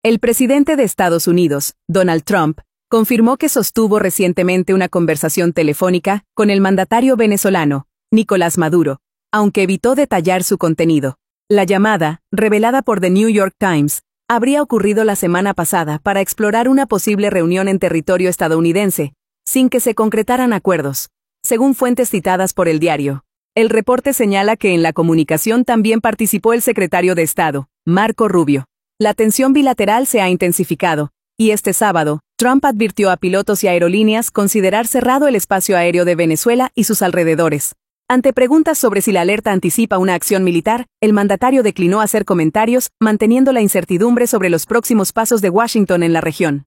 El presidente de Estados Unidos, Donald Trump, confirmó que sostuvo recientemente una conversación telefónica con el mandatario venezolano, Nicolás Maduro, aunque evitó detallar su contenido. La llamada, revelada por The New York Times, habría ocurrido la semana pasada para explorar una posible reunión en territorio estadounidense, sin que se concretaran acuerdos, según fuentes citadas por el diario. El reporte señala que en la comunicación también participó el secretario de Estado, Marco Rubio. La tensión bilateral se ha intensificado, y este sábado, Trump advirtió a pilotos y aerolíneas considerar cerrado el espacio aéreo de Venezuela y sus alrededores. Ante preguntas sobre si la alerta anticipa una acción militar, el mandatario declinó hacer comentarios, manteniendo la incertidumbre sobre los próximos pasos de Washington en la región.